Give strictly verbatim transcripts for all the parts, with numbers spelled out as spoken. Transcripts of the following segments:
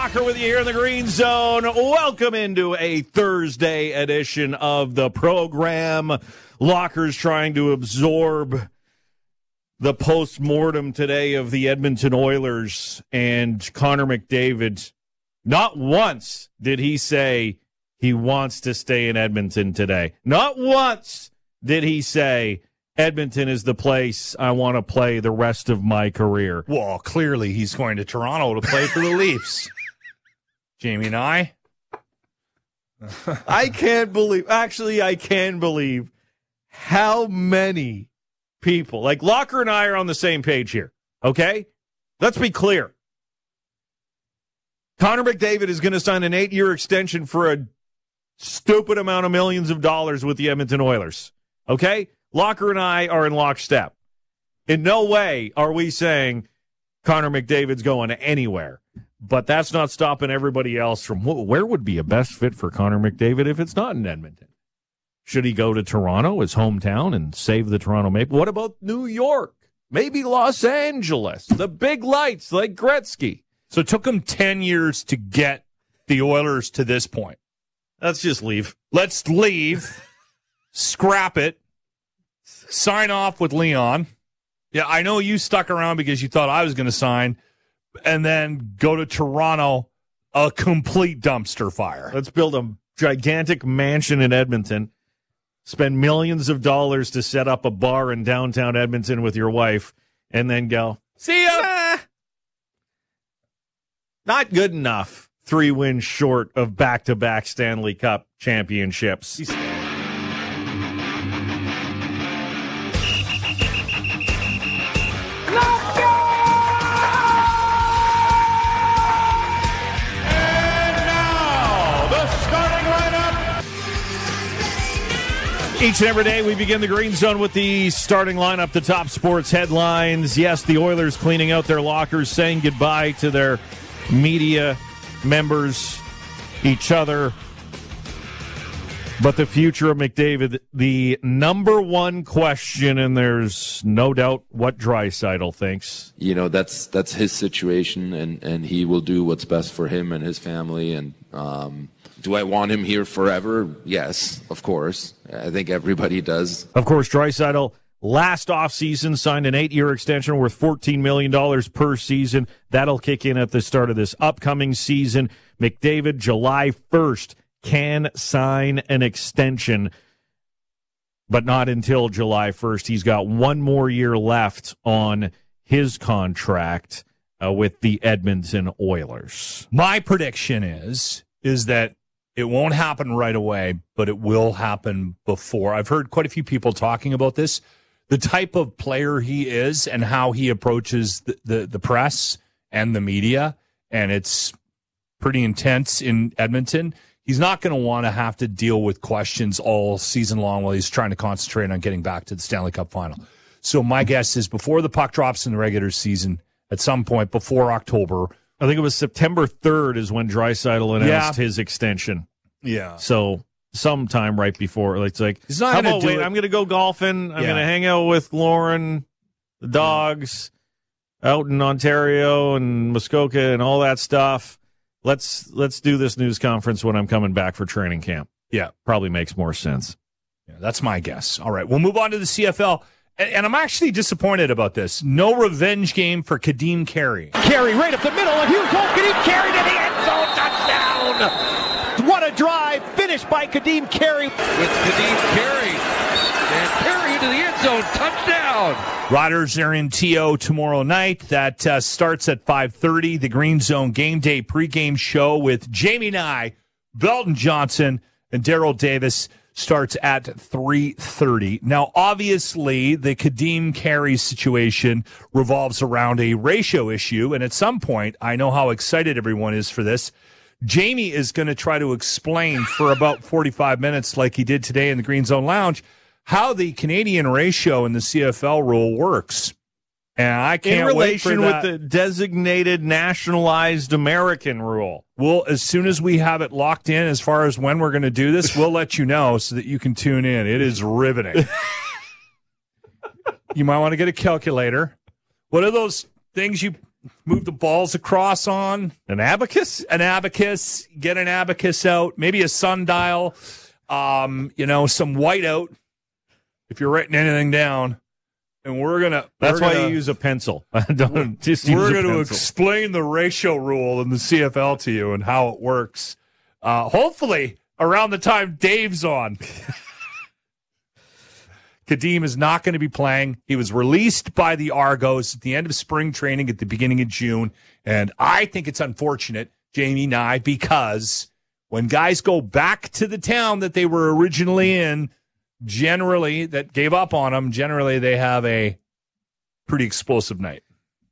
Locker with you here in the Green Zone. Welcome into a Thursday edition of the program. Locker's trying to absorb the post-mortem today of the Edmonton Oilers and Connor McDavid. Not once did he say he wants to stay in Edmonton today. Not once did he say Edmonton is the place I want to play the rest of my career. Well, clearly he's going to Toronto to play for the Leafs. Jamie and I. I can't believe, actually, I can believe how many people, like Locker and I are on the same page here, okay? Let's be clear. Connor McDavid is going to sign an eight-year extension for a stupid amount of millions of dollars with the Edmonton Oilers, okay? Locker and I are in lockstep. In no way are we saying Connor McDavid's going anywhere. But that's not stopping everybody else from where would be a best fit for Connor McDavid if it's not in Edmonton? Should he go to Toronto, his hometown, and save the Toronto Maple? What about New York? Maybe Los Angeles, the big lights like Gretzky. So it took him ten years to get the Oilers to this point. Let's just leave. Let's leave, scrap it, sign off with Leon. Yeah, I know you stuck around because you thought I was going to sign, and then go to Toronto, a complete dumpster fire. Let's build a gigantic mansion in Edmonton, spend millions of dollars to set up a bar in downtown Edmonton with your wife, and then go, see ya! Eh, not good enough. Three wins short of back-to-back Stanley Cup championships. He's- Each and every day, we begin the Green Zone with the starting lineup, the top sports headlines. Yes, the Oilers cleaning out their lockers, saying goodbye to their media members, each other. But the future of McDavid, the number one question, and there's no doubt what Draisaitl thinks. You know, that's that's his situation, and, and he will do what's best for him and his family. And um, do I want him here forever? Yes, of course. I think everybody does. Of course, Draisaitl last offseason signed an eight-year extension worth fourteen million dollars per season. That'll kick in at the start of this upcoming season. McDavid, July first, can sign an extension, but not until July first. He's got one more year left on his contract uh, with the Edmonton Oilers. My prediction is, is that it won't happen right away, but it will happen before. I've heard quite a few people talking about this. The type of player he is and how he approaches the, the, the press and the media, and it's pretty intense in Edmonton. He's not going to want to have to deal with questions all season long while he's trying to concentrate on getting back to the Stanley Cup final. So my guess is before the puck drops in the regular season, at some point before October. I think it was September third is when Draisaitl announced yeah. his extension. Yeah. So sometime right before. It's like, he's not how gonna about do wait, it. I'm going to go golfing. I'm Yeah. going to hang out with Lauren, the dogs, out in Ontario and Muskoka and all that stuff. Let's let's do this news conference when I'm coming back for training camp. Yeah. Probably makes more sense. Yeah, that's my guess. All right, we'll move on to the C F L. And, and I'm actually disappointed about this. No revenge game for Kadeem Carey. Carey right up the middle, and here's home. Kadeem Carey to the end zone. Touchdown! What a drive. Finished by Kadeem Carey. With Kadeem Carey. And Carey into the end zone. Touchdown! Riders are in T O tomorrow night. That uh, starts at five thirty. The Green Zone Game Day pregame show with Jamie Nye, Belton Johnson, and Daryl Davis starts at three thirty. Now, obviously, the Kadeem Carey situation revolves around a ratio issue, and at some point, I know how excited everyone is for this. Jamie is going to try to explain for about forty-five minutes, like he did today in the Green Zone Lounge, how the Canadian ratio in the C F L rule works. And I can't in wait for relation that. with the designated nationalized American rule. Well, as soon as we have it locked in as far as when we're going to do this, we'll let you know so that you can tune in. It is riveting. You might want to get a calculator. What are those things you move the balls across on. An abacus? An abacus. Get an abacus out. Maybe a sundial. Um, you know, some whiteout if you're writing anything down. And we're going to... That's why gonna, you use a pencil. Don't just use We're a going to pencil. explain the ratio rule in the C F L to you and how it works. Uh, hopefully, around the time Dave's on. Kadeem is not going to be playing. He was released by the Argos at the end of spring training at the beginning of June. And I think it's unfortunate, Jamie Nye, because when guys go back to the town that they were originally in, generally, that gave up on them, generally they have a pretty explosive night.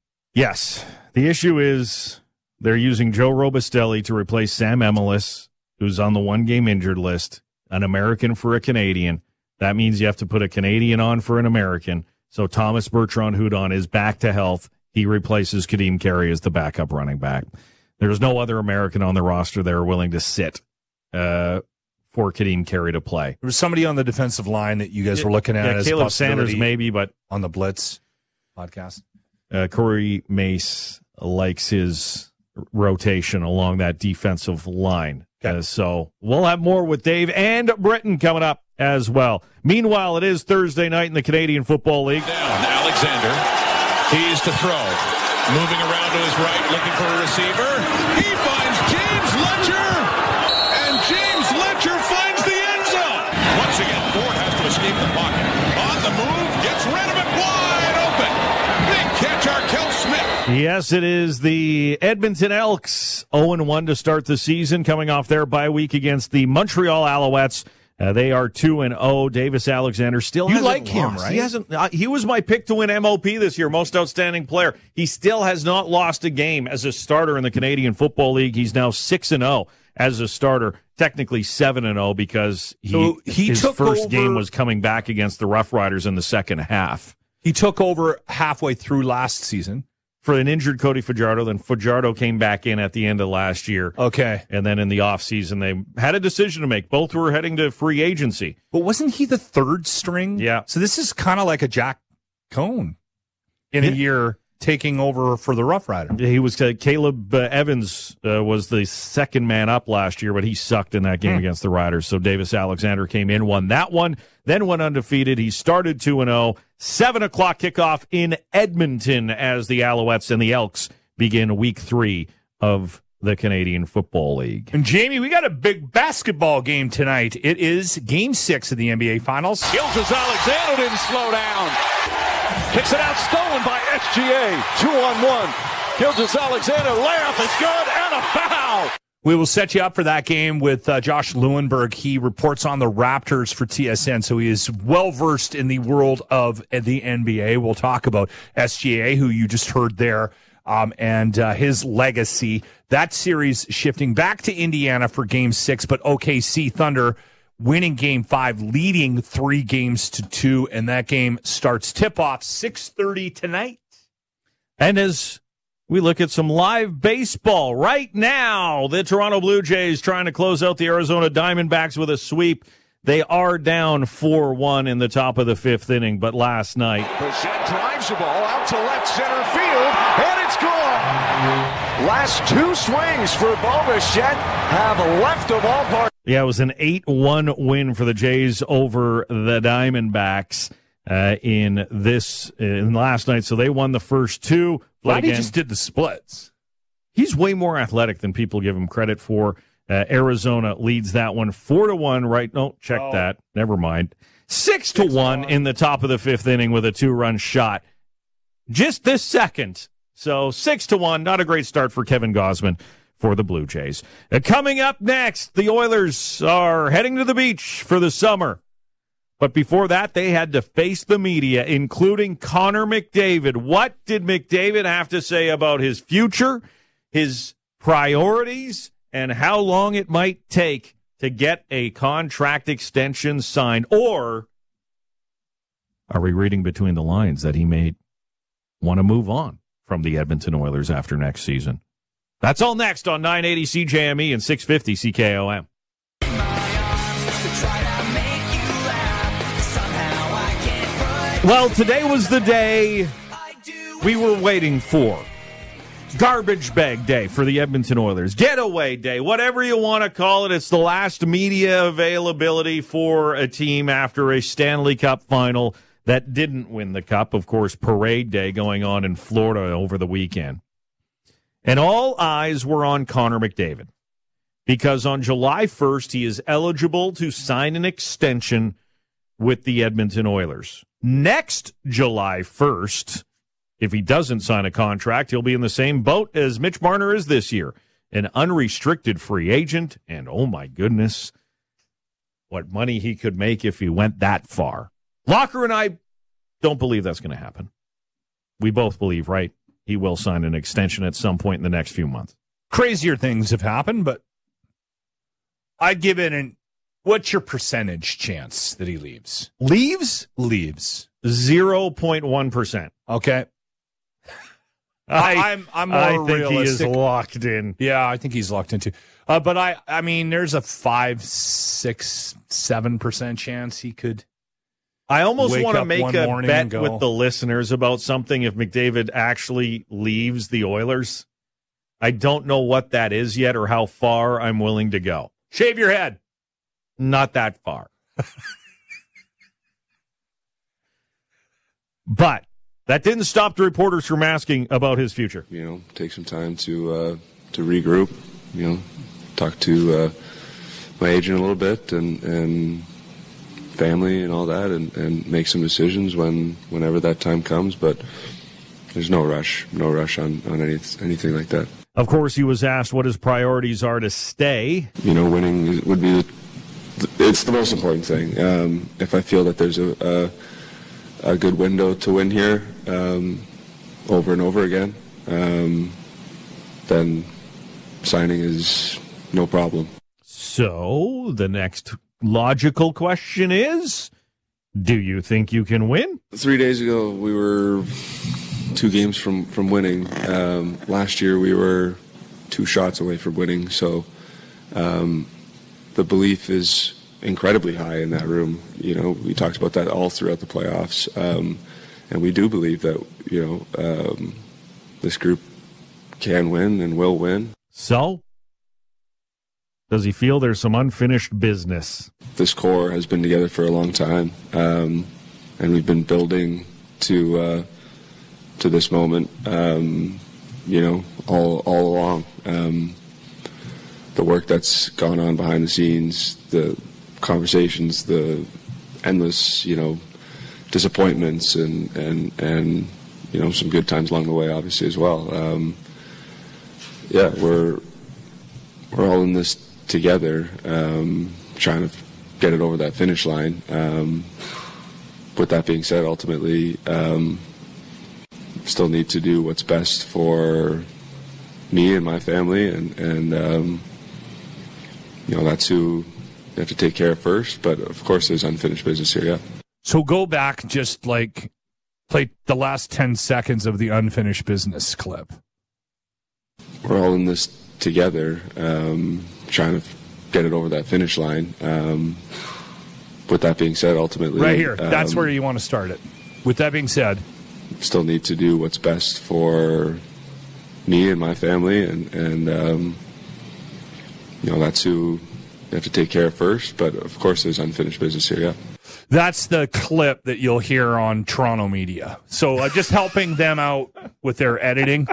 Yes. The issue is they're using Joe Robustelli to replace Sam Emelis, who's on the one-game injured list, an American for a Canadian. That means you have to put a Canadian on for an American. So Thomas Bertrand-Hudon is back to health. He replaces Kadeem Carey as the backup running back. There's no other American on the roster they're willing to sit uh, for Kadeem Carey to play. There was somebody on the defensive line that you guys were looking at yeah, as Caleb a Sanders maybe, but on the Blitz podcast. Uh, Corey Mace likes his rotation along that defensive line. Okay. Uh, so we'll have more with Dave and Britton coming up as well. Meanwhile, it is Thursday night in the Canadian Football League. Down, Alexander. He's to throw. Moving around to his right, looking for a receiver. He finds James Letcher, and James Letcher finds the end zone. Once again, Ford has to escape the pocket. On the move, gets rid of it wide open. Big catch, Arkell Smith. Yes, it is the Edmonton Elks, oh and one to start the season, coming off their bye week against the Montreal Alouettes. Uh, they are two and oh. Davis Alexander still you hasn't like him, lost. right? He hasn't. Uh, he was my pick to win M O P this year, most outstanding player. He still has not lost a game as a starter in the Canadian Football League. He's now six and oh as a starter, technically seven and oh because he, so he his took first over, game was coming back against the Rough Riders in the second half. He took over halfway through last season. For an injured Cody Fajardo, then Fajardo came back in at the end of last year. Okay. And then in the offseason, they had a decision to make. Both were heading to free agency. But wasn't he the third string? Yeah. So this is kind of like a Jack Cohn in Yeah. a year taking over for the Rough Rider. He was uh, Caleb uh, Evans uh, was the second man up last year, but he sucked in that game Hmm. against the Riders. So Davis Alexander came in, won that one, then went undefeated. He started two and oh. Seven o'clock kickoff in Edmonton as the Alouettes and the Elks begin week three of the Canadian Football League. And Jamie, we got a big basketball game tonight. It is game six of the N B A Finals. Gilgeous Alexander didn't slow down. Kicks it out, stolen by S G A. Two on one. Gilgeous Alexander, layup is good, and a foul. We will set you up for that game with uh, Josh Lewinberg. He reports on the Raptors for T S N, so he is well-versed in the world of the N B A. We'll talk about S G A, who you just heard there, um, and uh, his legacy. That series shifting back to Indiana for Game six, but O K C Thunder winning Game five, leading three games to two, and that game starts tip-off six thirty tonight. And as we look at some live baseball right now, the Toronto Blue Jays trying to close out the Arizona Diamondbacks with a sweep. They are down four one in the top of the fifth inning, but last night. Bichette drives the ball out to left center field, and it's gone. Last two swings for Bo Bichette have left the ballpark. Yeah, it was an eight one win for the Jays over the Diamondbacks uh, in this in last night. So they won the first two. Glad he again, just did the splits. he's way more athletic than people give him credit for. Uh, Arizona leads that one four to one. Right? No, check Oh. that. Never mind. Six to one in the top of the fifth inning with a two-run shot. Just this second. So six to one. Not a great start for Kevin Gausman for the Blue Jays. Uh, coming up next, the Oilers are heading to the beach for the summer. But before that, they had to face the media, including Connor McDavid. What did McDavid have to say about his future, his priorities, and how long it might take to get a contract extension signed? Or are we reading between the lines that he may want to move on from the Edmonton Oilers after next season? That's all next on nine eighty C J M E and six fifty C K O M. Well, today was the day we were waiting for. Garbage bag day for the Edmonton Oilers. Getaway day, whatever you want to call it. It's the last media availability for a team after a Stanley Cup final that didn't win the Cup. Of course, parade day going on in Florida over the weekend. And all eyes were on Connor McDavid because on July first, he is eligible to sign an extension with the Edmonton Oilers. Next July first, if he doesn't sign a contract, he'll be in the same boat as Mitch Marner is this year, an unrestricted free agent. And oh my goodness, what money he could make if he went that far. Locker and I don't believe that's going to happen. We both believe, right? He will sign an extension at some point in the next few months. Crazier things have happened, but I'd give it an, what's your percentage chance that he leaves? Leaves? Leaves. zero point one percent. Okay. I, I'm I'm more I think realistic. he is locked in. Yeah, I think he's locked into. Uh, but I, I mean, there's a five, six, seven percent chance he could. I almost wake want to up make one a morning bet and go, with the listeners about something if McDavid actually leaves the Oilers. I don't know what that is yet or how far I'm willing to go. Shave your head. Not that far. But that didn't stop the reporters from asking about his future. You know, take some time to uh, to regroup. You know, talk to uh, my agent a little bit and and family and all that, and, and make some decisions when whenever that time comes. But there's no rush, no rush on on any, anything like that. Of course, he was asked what his priorities are to stay. You know, winning would be the, it's the most important thing. Um, if I feel that there's a, a a good window to win here um, over and over again, um, then signing is no problem. So the next logical question is, do you think you can win? Three days ago, we were two games from, from winning. Um, last year, we were two shots away from winning. So um, the belief is incredibly high in that room. You know, we talked about that all throughout the playoffs, um, and we do believe that, you know, um, this group can win and will win. So, does he feel there's some unfinished business? This core has been together for a long time, um, and we've been building to uh, to this moment, um, you know, all all along. Um, the work that's gone on behind the scenes, the conversations, the endless, you know, disappointments and, and, and, you know, some good times along the way, obviously, as well. Um, yeah, we're, we're all in this together, um, trying to get it over that finish line. Um, with that being said, ultimately, um, still need to do what's best for me and my family, and, and um, you know, that's who you have to take care of first, but of course there's unfinished business here, yeah. So go back, just like play the last ten seconds of the unfinished business clip. We're all in this together, um, trying to get it over that finish line. Um, with that being said, ultimately... Right here, um, that's where you want to start it. With that being said... Still need to do what's best for me and my family, and, and um, you know, that's who... You have to take care of first, but of course there's unfinished business here, yeah. That's the clip that you'll hear on Toronto media. So uh, just helping them out with their editing.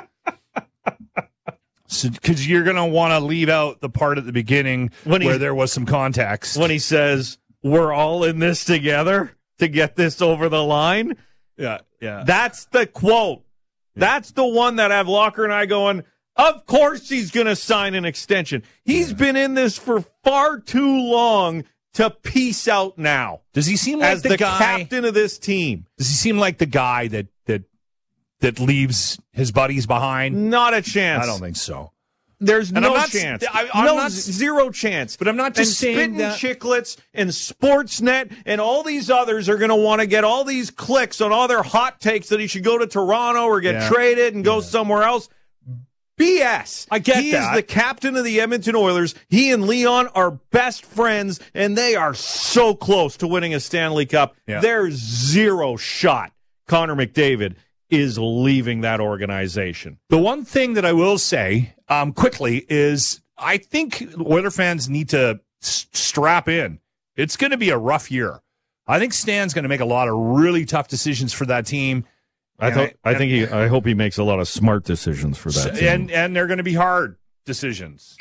Because so, you're going to want to leave out the part at the beginning when where there was some context. When he says, we're all in this together to get this over the line. Yeah, yeah. That's the quote. Yeah. That's the one that I have Locker and I going, of course he's going to sign an extension. He's yeah. been in this for far too long to peace out now. Does he seem like as the, the guy, captain of this team? Does he seem like the guy that that that leaves his buddies behind? Not a chance. I don't think so. There's and no not, chance. I, I'm no, not, zero chance. But I'm not just and saying that. Chicklets and Sportsnet and all these others are going to want to get all these clicks on all their hot takes that he should go to Toronto or get yeah. traded and go yeah. somewhere else. B S. I get he that. He is the captain of the Edmonton Oilers. He and Leon are best friends, and they are so close to winning a Stanley Cup. Yeah. There's zero shot Connor McDavid is leaving that organization. The one thing that I will say um, quickly is I think Oiler fans need to s- strap in. It's going to be a rough year. I think Stan's going to make a lot of really tough decisions for that team. I thought. I, I think he. I hope he makes a lot of smart decisions for that team. And and they're going to be hard decisions.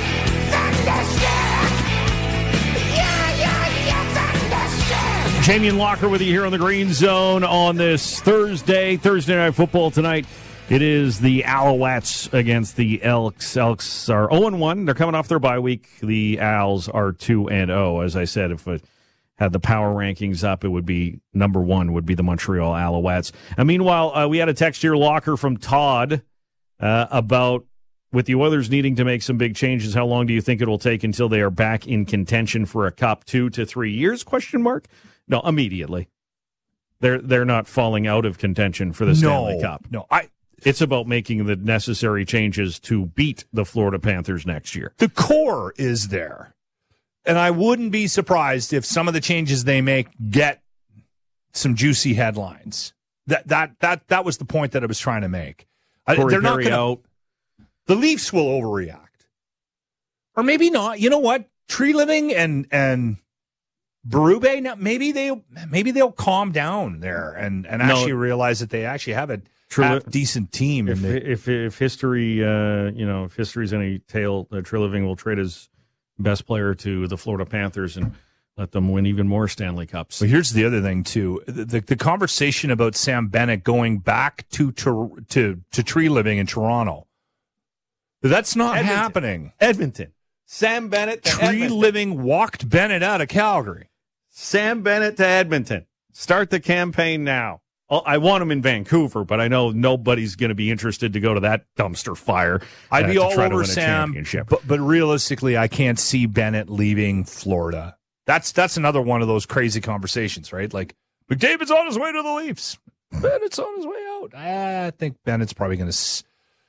Jamie and Locker with you here on the Green Zone on this Thursday, Thursday Night Football tonight. It is the Alouettes against the Elks. Elks are oh and one. They're coming off their bye week. The Owls are two and oh. As I said, if it had the power rankings up, it would be number one would be the Montreal Alouettes. And meanwhile, uh, we had a text here, Locker, from Todd uh, about with the Oilers needing to make some big changes. How long do you think it will take until they are back in contention for a cup? Two to three years? Question mark. No, immediately. They're they're not falling out of contention for the Stanley no, Cup. No, I. It's about making the necessary changes to beat the Florida Panthers next year. The core is there. And I wouldn't be surprised if some of the changes they make get some juicy headlines. That that that that was the point that I was trying to make. Corey They're not Perry going out. The Leafs will overreact. Or maybe not. You know what? Tree Living and and Berube, now maybe they maybe they'll calm down there and, and actually no, realize that they actually have a half decent team. If, the, if if history, uh, you know, if history's any tale, uh, Tree Living will trade his best player to the Florida Panthers and let them win even more Stanley Cups. But here's the other thing too: the the, the conversation about Sam Bennett going back to to to, to Tree Living in Toronto. That's not Edmonton. happening. Edmonton. Sam Bennett to Tree Edmonton. Living walked Bennett out of Calgary. Sam Bennett to Edmonton. Start the campaign now. I want him in Vancouver, but I know nobody's going to be interested to go to that dumpster fire. I'd uh, be to all try to over win a Sam, championship. But, but realistically, I can't see Bennett leaving Florida. That's that's another one of those crazy conversations, right? Like, McDavid's on his way to the Leafs. Bennett's on his way out. I think Bennett's probably going to,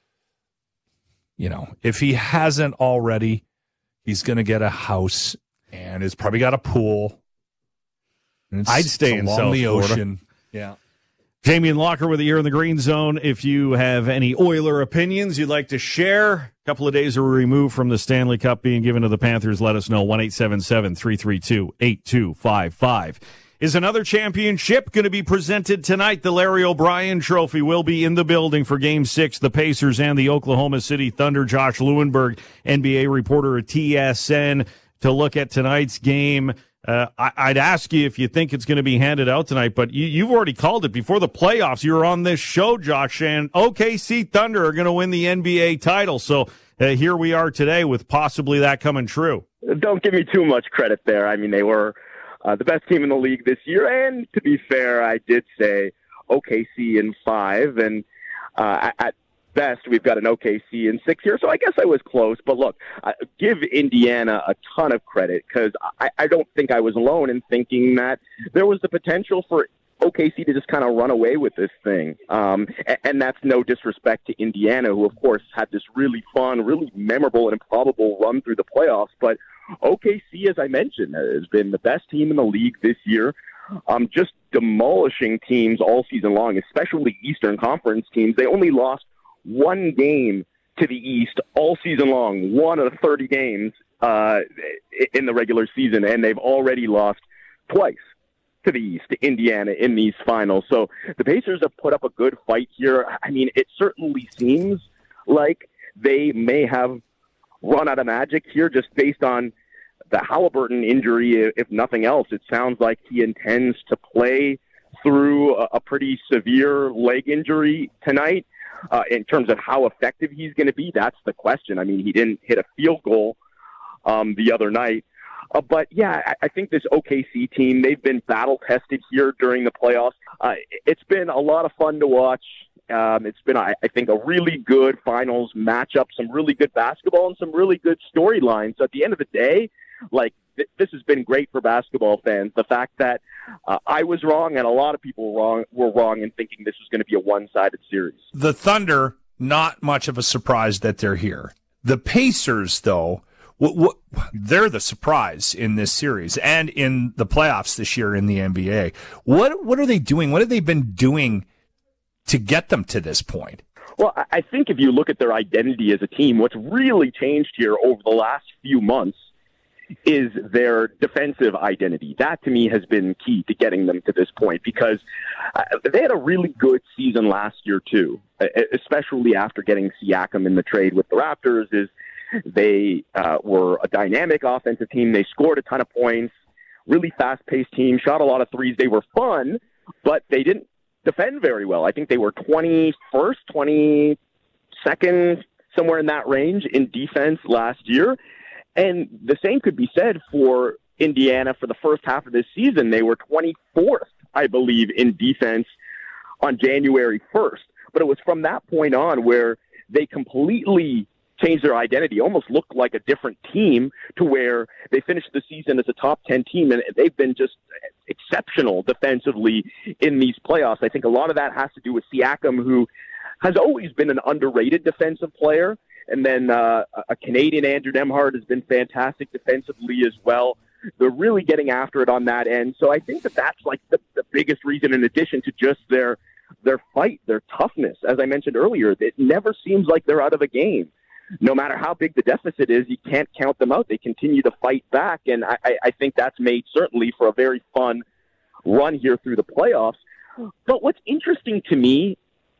you know, if he hasn't already, he's going to get a house and it's probably got a pool. And I'd stay in along South the Florida. ocean. Yeah. Jamie and Locker with you here in the Green Zone. If you have any Oiler opinions you'd like to share, a couple of days are removed from the Stanley Cup being given to the Panthers, let us know. one eight seven seven, three three two, eight two five five. Is another championship going to be presented tonight? The Larry O'Brien Trophy will be in the building for Game six. The Pacers and the Oklahoma City Thunder. Josh Lewenberg, N B A reporter at T S N, to look at tonight's game. Uh, I, I'd ask you if you think it's going to be handed out tonight, but you, you've already called it before the playoffs. You were on this show, Josh, and O K C Thunder are going to win the N B A title. So uh, here we are today with possibly that coming true. Don't give me too much credit there. I mean, they were uh, the best team in the league this year, and to be fair, I did say O K C in five, and uh, at best, we've got an O K C in six here, so I guess I was close. But look, uh, give Indiana a ton of credit, because I, I don't think I was alone in thinking that there was the potential for O K C to just kind of run away with this thing. Um, and, and that's no disrespect to Indiana, who, of course, had this really fun, really memorable and improbable run through the playoffs. But O K C, as I mentioned, has been the best team in the league this year. Um, just demolishing teams all season long, especially Eastern Conference teams. They only lost one game to the East all season long, one of the thirty games uh, in the regular season, and they've already lost twice to the East, to Indiana, in these finals. So the Pacers have put up a good fight here. I mean, it certainly seems like they may have run out of magic here just based on the Halliburton injury, if nothing else. It sounds like he intends to play through a pretty severe leg injury tonight. Uh, in terms of how effective he's going to be, that's the question. I mean, he didn't hit a field goal um, the other night. Uh, but, yeah, I, I think this O K C team, they've been battle-tested here during the playoffs. Uh, it's been a lot of fun to watch. Um, it's been, I, I think, a really good finals matchup, some really good basketball, and some really good storylines. So at the end of the day, like, th- this has been great for basketball fans. The fact that uh, I was wrong and a lot of people were wrong, were wrong in thinking this was going to be a one-sided series. The Thunder, not much of a surprise that they're here. The Pacers, though, what, what, they're the surprise in this series and in the playoffs this year in the N B A. What what are they doing? What have they been doing to get them to this point? Well, I think if you look at their identity as a team, what's really changed here over the last few months is their defensive identity. That, to me, has been key to getting them to this point, because uh, they had a really good season last year, too, especially after getting Siakam in the trade with the Raptors. Is they uh, were a dynamic offensive team. They scored a ton of points, really fast-paced team, shot a lot of threes. They were fun, but they didn't defend very well. I think they were twenty-first, twenty-second, somewhere in that range in defense last year. And the same could be said for Indiana for the first half of this season. They were twenty-fourth, I believe, in defense on January first. But it was from that point on where they completely changed their identity, almost looked like a different team, to where they finished the season as a top ten team, and they've been just exceptional defensively in these playoffs. I think a lot of that has to do with Siakam, who has always been an underrated defensive player. And then uh, a Canadian, Andrew Nembhard, has been fantastic defensively as well. They're really getting after it on that end. So I think that that's like the, the biggest reason, in addition to just their their fight, their toughness. As I mentioned earlier, it never seems like they're out of a game. No matter how big the deficit is, you can't count them out. They continue to fight back, and I, I think that's made certainly for a very fun run here through the playoffs. But what's interesting to me,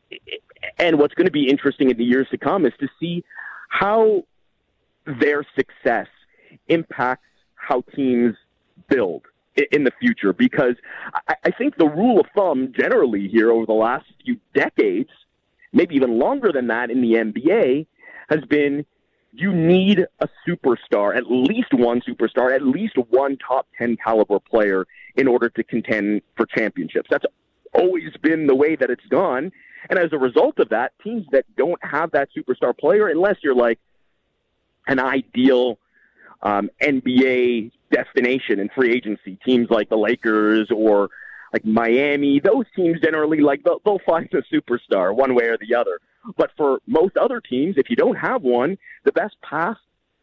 and what's going to be interesting in the years to come, is to see how their success impacts how teams build in the future. Because I think the rule of thumb generally here over the last few decades, maybe even longer than that in the N B A, has been you need a superstar, at least one superstar, at least one top ten caliber player in order to contend for championships. That's always been the way that it's gone. And as a result of that, teams that don't have that superstar player, unless you're like an ideal um, N B A destination in free agency, teams like the Lakers or like Miami, those teams generally, like they'll, they'll find a superstar one way or the other. But for most other teams, if you don't have one, the best path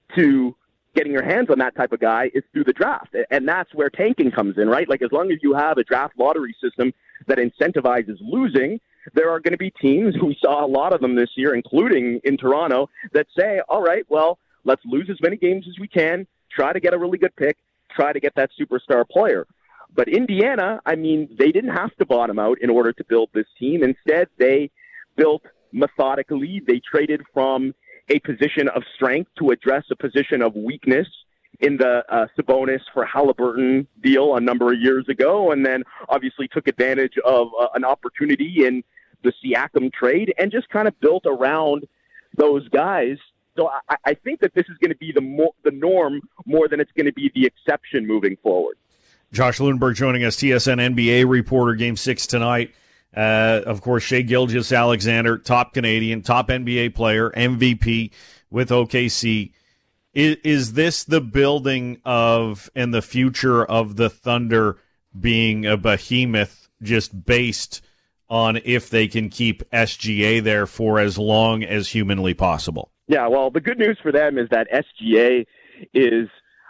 to getting your hands on that type of guy is through the draft. And that's where tanking comes in, right? Like, as long as you have a draft lottery system that incentivizes losing, there are going to be teams, we saw a lot of them this year, including in Toronto, that say, all right, well, let's lose as many games as we can, try to get a really good pick, try to get that superstar player. But Indiana, I mean, they didn't have to bottom out in order to build this team. Instead, they built methodically. They traded from a position of strength to address a position of weakness in the uh, Sabonis for Halliburton deal a number of years ago, and then obviously took advantage of uh, an opportunity in the Siakam trade and just kind of built around those guys. So I, I think that this is going to be the more, the norm more than it's going to be the exception moving forward. Josh Lundberg joining us, T S N N B A reporter. Game six tonight. Uh, of course, Shai Gilgeous-Alexander, top Canadian, top N B A player, M V P with O K C. Is, is this the building of and the future of the Thunder being a behemoth just based on if they can keep S G A there for as long as humanly possible? Yeah, well, the good news for them is that S G A is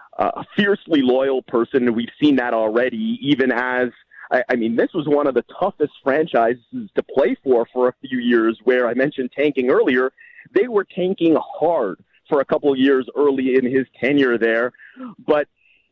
a fiercely loyal person. We've seen that already, even as I, I mean, this was one of the toughest franchises to play for for a few years, where I mentioned tanking earlier. They were tanking hard for a couple of years early in his tenure there, but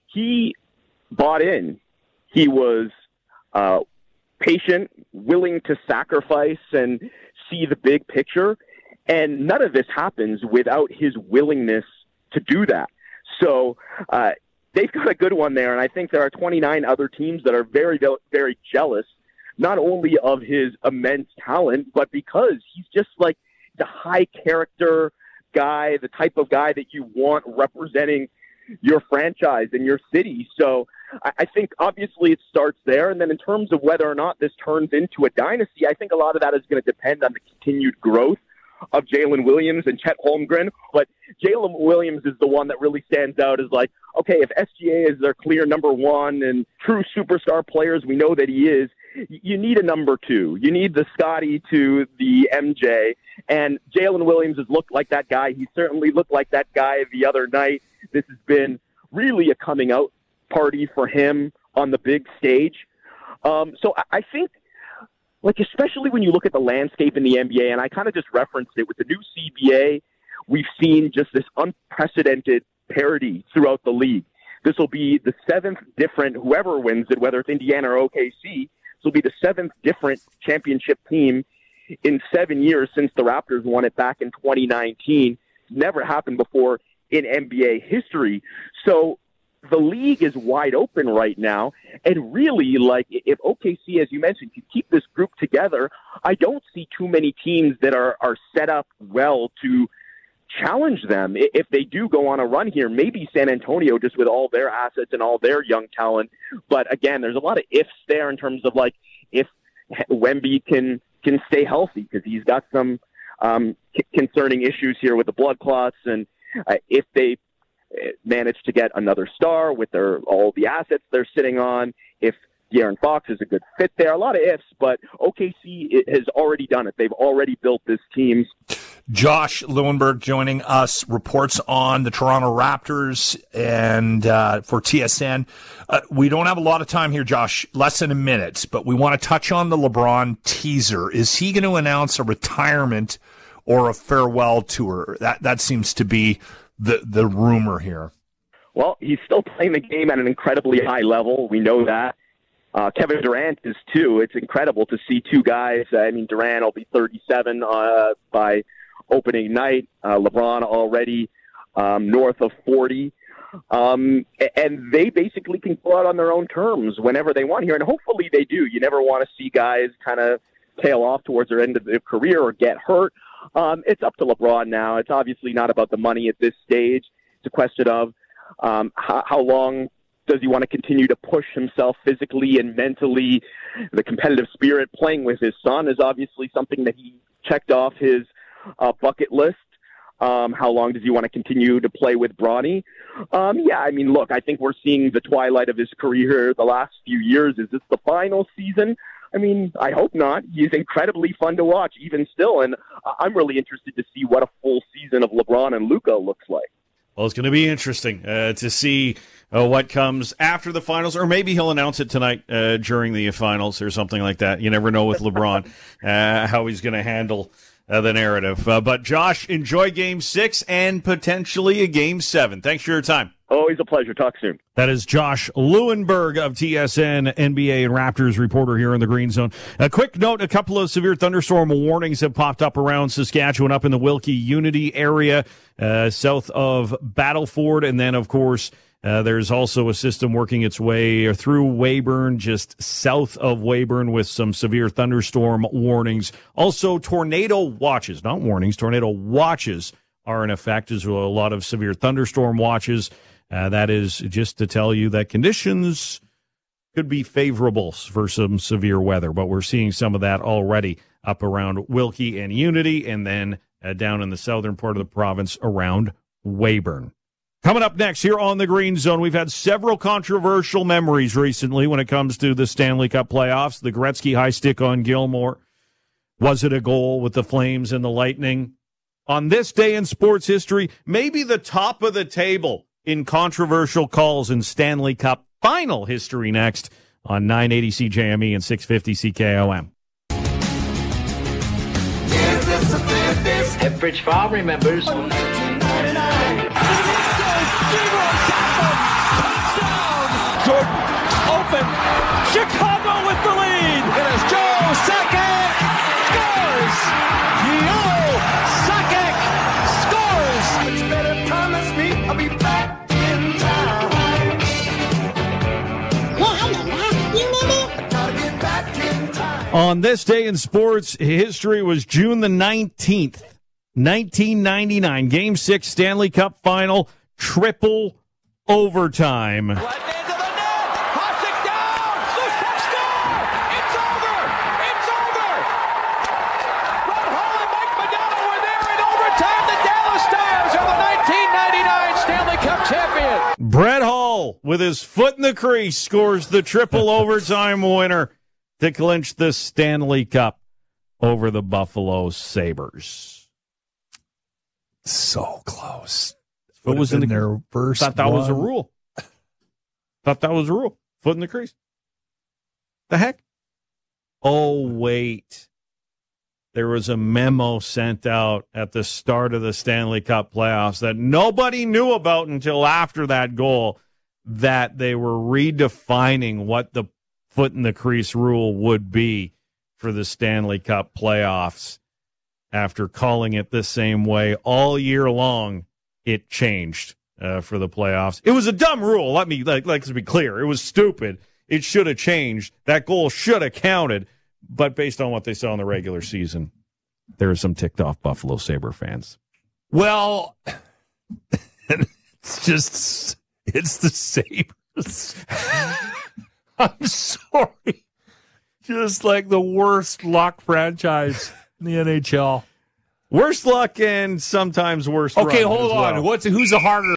he bought in. He was uh, patient, willing to sacrifice and see the big picture, and none of this happens without his willingness to do that. So uh, they've got a good one there, and I think there are twenty-nine other teams that are very, very jealous, not only of his immense talent, but because he's just like the high-character guy, the type of guy that you want representing your franchise and your city. So I, I think obviously it starts there, and then in terms of whether or not this turns into a dynasty, I think a lot of that is going to depend on the continued growth of Jalen Williams and Chet Holmgren. But Jalen Williams is the one that really stands out as like, okay, if S G A is their clear number one and true superstar players, we know that he is, you need a number two. You need the Scotty to the M J. And Jalen Williams has looked like that guy. He certainly looked like that guy the other night. This has been really a coming out party for him on the big stage. Um, so I think like, especially when you look at the landscape in the N B A, and I kind of just referenced it with the new C B A, we've seen just this unprecedented parity throughout the league. This will be the seventh different, whoever wins it, whether it's Indiana or O K C, this will be the seventh different championship team in seven years since the Raptors won it back in twenty nineteen. Never happened before in N B A history. So the league is wide open right now. And really, like, if O K C, as you mentioned, can keep this group together, I don't see too many teams that are, are set up well to challenge them. If they do go on a run here, maybe San Antonio, just with all their assets and all their young talent. But again, there's a lot of ifs there in terms of, like, if Wemby can, can stay healthy, because he's got some um, c- concerning issues here with the blood clots. And uh, if they manage to get another star with their all the assets they're sitting on, if De'Aaron Fox is a good fit there, a lot of ifs, but O K C has already done it. They've already built this team. Josh Lewenberg joining us, reports on the Toronto Raptors and uh, for T S N. Uh, we don't have a lot of time here, Josh, less than a minute, but we want to touch on the LeBron teaser. Is he going to announce a retirement or a farewell tour? That that seems to be the the rumor here. Well, he's still playing the game at an incredibly high level. We know that. Uh, Kevin Durant is too. It's incredible to see two guys. I mean, Durant will be thirty-seven uh, by opening night. Uh, LeBron already um, north of forty. Um, and they basically can go out on their own terms whenever they want here. And hopefully they do. You never want to see guys kind of tail off towards their end of their career or get hurt. Um, it's up to LeBron now. It's obviously not about the money at this stage. It's a question of um, how, how long does he want to continue to push himself physically and mentally? The competitive spirit, playing with his son, is obviously something that he checked off his uh, bucket list. Um, how long does he want to continue to play with Bronny? Um, yeah, I mean, look, I think we're seeing the twilight of his career the last few years. Is this the final season? I mean, I hope not. He's incredibly fun to watch, even still, and I'm really interested to see what a full season of LeBron and Luka looks like. Well, it's going to be interesting uh, to see uh, what comes after the finals, or maybe he'll announce it tonight uh, during the finals or something like that. You never know with LeBron uh, how he's going to handle uh, the narrative. Uh, but, Josh, enjoy Game six and potentially a Game seven. Thanks for your time. Always a pleasure. Talk soon. That is Josh Lewenberg of T S N, N B A and Raptors reporter here in the Green Zone. A quick note, a couple of severe thunderstorm warnings have popped up around Saskatchewan, up in the Wilkie Unity area, uh, south of Battleford. And then, of course, uh, there's also a system working its way through Weyburn, just south of Weyburn, with some severe thunderstorm warnings. Also, tornado watches, not warnings, tornado watches are in effect, as well. A lot of severe thunderstorm watches. Uh, that is just to tell you that conditions could be favorable for some severe weather, but we're seeing some of that already up around Wilkie and Unity, and then uh, down in the southern part of the province around Weyburn. Coming up next here on the Green Zone, we've had several controversial memories recently when it comes to the Stanley Cup playoffs. The Gretzky high stick on Gilmore. Was it a goal with the Flames and the Lightning? On this day in sports history, maybe the top of the table in controversial calls in Stanley Cup final history next on nine eighty C J M E and six fifty C K O M. Epbridge Farm remembers. Good, open. Chicago with the lead. It is Joe Sakic scores. Joe Sakic scores. You better promise me I'll be back. On this day in sports history was June the nineteenth, nineteen ninety-nine. Game six Stanley Cup final, triple overtime. Right into the net. Hasek down. Susak score. It's over. It's over. Brett Hull and Mike Modano were there in overtime. The Dallas Stars are the nineteen ninety-nine Stanley Cup champions. Brett Hull, with his foot in the crease, scores the triple overtime winner to clinch the Stanley Cup over the Buffalo Sabres. So close. What was in the, their first thought that one. was a rule. Thought that was a rule. Foot in the crease. The heck? oh, wait. There was a memo sent out at the start of the Stanley Cup playoffs that nobody knew about until after that goal, that they were redefining what the foot in the crease rule would be for the Stanley Cup playoffs. After calling it the same way all year long, it changed uh, for the playoffs. It was a dumb rule. Let me like, let's be clear. It was stupid. It should have changed. That goal should have counted. But based on what they saw in the regular season, there are some ticked off Buffalo Sabre fans. Well, it's just, it's the Sabres. I'm sorry. Just like the worst luck franchise in the N H L. Worst luck and sometimes worst. Okay, run hold as on. well. What's who's a harder